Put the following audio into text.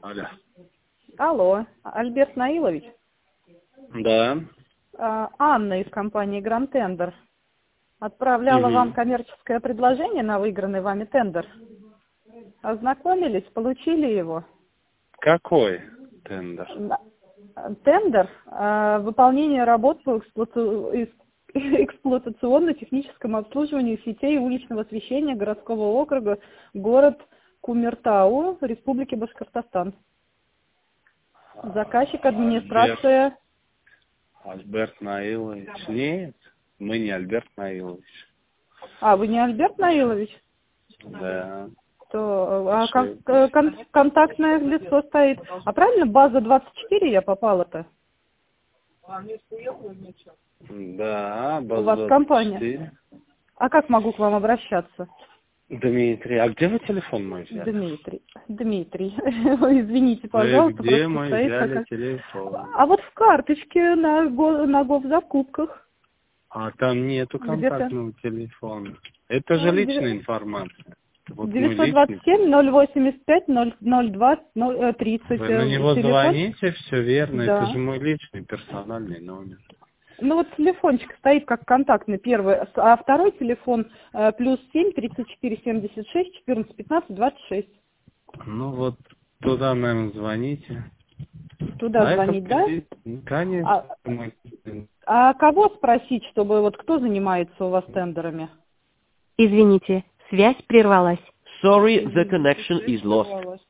Алло. Алло, Альберт Наилович? Да. Анна из компании Grand Tender отправляла вам коммерческое предложение на выигранный вами тендер. Ознакомились, получили его? Какой тендер? Тендер выполнение работ по эксплуатационно-техническому обслуживанию сетей уличного освещения городского округа город Кумертау, Республики Башкортостан. Заказчик, администрация. Альберт Наилович. Нет, мы не Альберт Наилович. А, вы не Альберт Наилович? Да. То, контактное лицо стоит. А правильно, база 24 я попала-то? Да, база У вас 24. компания. А как могу к вам обращаться? Дмитрий, а где вы телефон мой взяли? Дмитрий. Извините, пожалуйста. Вы где мы взяли телефон? А вот в карточке на госзакупках. А там нету контактного телефона. Это же личная информация. Вот 927-085-02-30. Вы на него звоните, все верно. Да. Это же мой личный персональный номер. Ну вот телефончик стоит как контактный первый, а второй телефон +7 34 76 14 15 26. Ну вот туда, наверное, звоните. Туда звонить, да? Конечно. А кого спросить, чтобы вот кто занимается у вас тендерами? Извините, связь прервалась. Sorry, the connection is lost.